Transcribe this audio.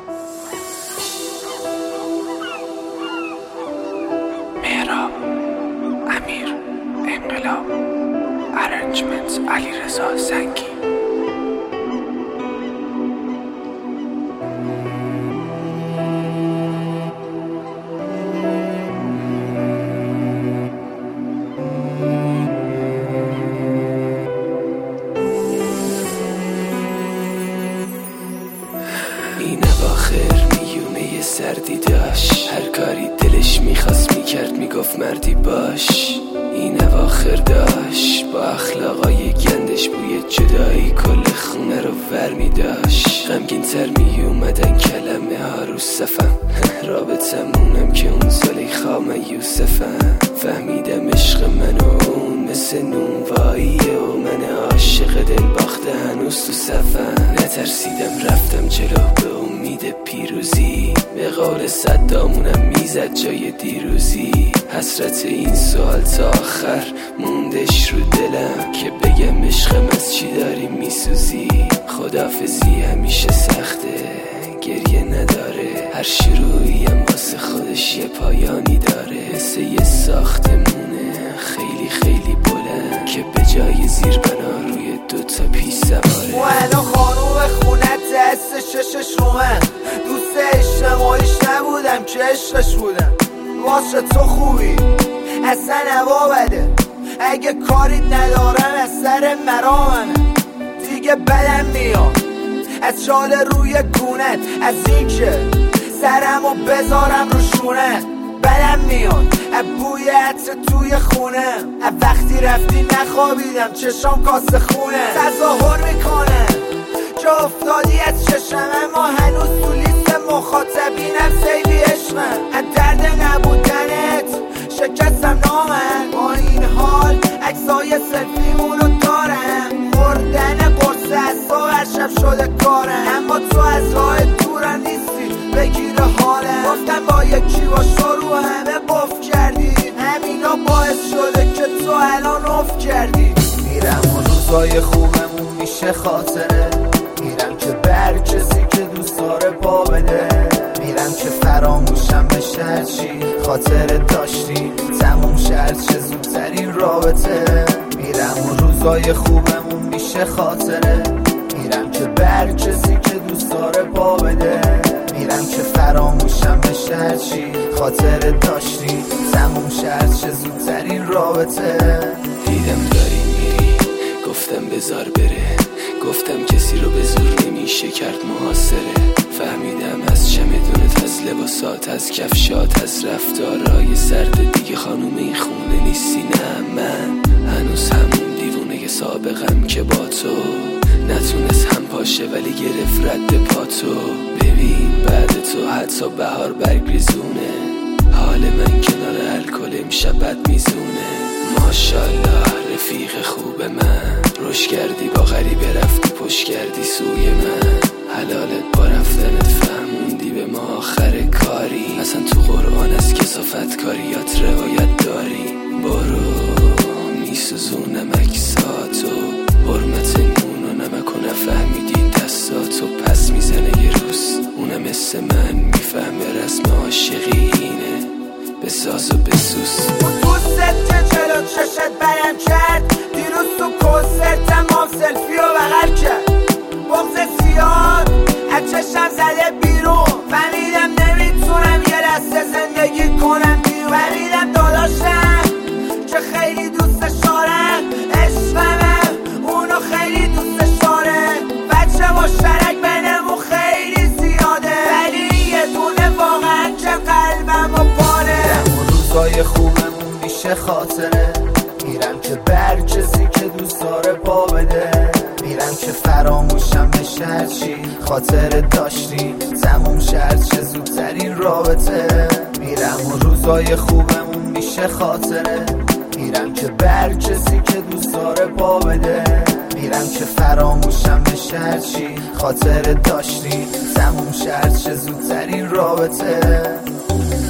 مهراب، امیر، انقلاب، ارنجمنت علیرضا زنگی. این اواخر میونه سردی داشت، هر کاری دلش میخواست میکرد، میگفت مردی باش. این اواخر داشت با اخلاقای گندش بوی جدایی کل خونه رو ور میداشت. غمگین تر میومدن کلمه ها رو صفم، رابطمونم که اون زلیخا من یوسفم. فهمیدم عشق من و اون مثل نونواییه و من عاشق دل باخته هنوز تو صفم. نترسیدم رفتم جلو به امید پیروزی، به قول صدامونم میزد جای دیروزی. حسرت این سوال تا آخر موندش رو دلم که بگم عشقم از چی داری میسوزی. خداحافظی همیشه سخته، گریه نداره، هر شروعیم واسه خودش یه پایانی داره. مثل یه ساختمونه خیلی خیلی بلند که به جای زیر بنا روی دوتا پیش سواره. و الان خانوم خونت دست ششش رو من دوست اجتماعیش نبودم که عشقش بودم. واسه تو خوبی اصلا هوا بده، اگه کاری ندارم از سر مرامنه. دیگه بدم میاد از شال روی گونت، از این که سرمو بذارم رو شونت. بدم میاد از بوی عطر توی خونه، از وقتی رفتی نخوابیدم چشام کاسه خونه. تظاهر میکنه که افتادی از چشم، اما هنوز تو لیست مخاطبینم سیبی عشقم. از درد نبودنت شکستم نامم، با این حال عکسای سلفیمونو دارم. خوردن قرص اصلا هر شب شده کارم، اما تو از راه دورم نیستی بگیر حالم. گفتم با یکی باش رو همه قفل کردی، همینا باعث شده که تو الان افت کردی. میرم و روزای خوبمون میشه خاطره، میرم که بر کسی که دوست داره پا بده. میرم که فراموشم بشه هرچی خاطر داشتی تموم شد چه زودترین رابطه. میرم و روزای خوبمون میشه خاطره، میرم که بر کسی که دوست داره پا بده. میرم که فراموشم بشه هرچی خاطر داشتی تموم شد چه زودترین رابطه. دیدم داری میری، گفتم بذار بره، گفتم کسی رو به زور نمیشه کرد محاصره. فهمیدم از چمدونت، از لباسات، از کفشات، از رفتارهای سرد دیگه خانوم این خونه نیستی. نه من هنوز همون دیوونه سابقم که با تو نتونست هم پاشه ولی گرفت رد پاتو. ببین بعد تو حتی بهار برگریزونه، حال من کنار الکل امشب بد میزونه. ماشالله رفیق خوب من، روش کردی با غریبه رفتی پشت کردی سوی من. حلالت با رفتنت فهموندی به ما آخر کاری، اصلا تو قرآن از کثافت کاریات روایت داری. برو میسوزونم اکساتو، حرمت نون و نمک و نفهمیدی دستاتو. پس میزنه یه روز اونم مثل من میفهمه رسم عاشقی اینه، بساز و بسوز. دوستت که جلو چشت برم کرد، دیروز تو کنسرت تمام سلفی رو بغل کرد. بغض زیاد از چشم زده بیرون، فهمیدم نمیتونم یه لحظه زندگی کنم بیرون. فهمیدم داداشم که خیلی دوستش دارم، عشقمم اونو خیلی دوستش داره. بچه مشترک بینمون خیلی زیاده، ولی یه دونه واقعا که قلبم و پاره. روزای خوبمون میشه خاطره، میرم که بر کسی که دوست داره پا بده. میرم که فراموشم بشه هرچی خاطر داشتی تموم شد چه زودترین رابطه. میرم و روزای خوبمون میشه خاطره، میرم که بر کسی که دوست داره پا بده. میرم که فراموشم بشه هرچی خاطر داشتی تموم شد چه زودترین رابطه.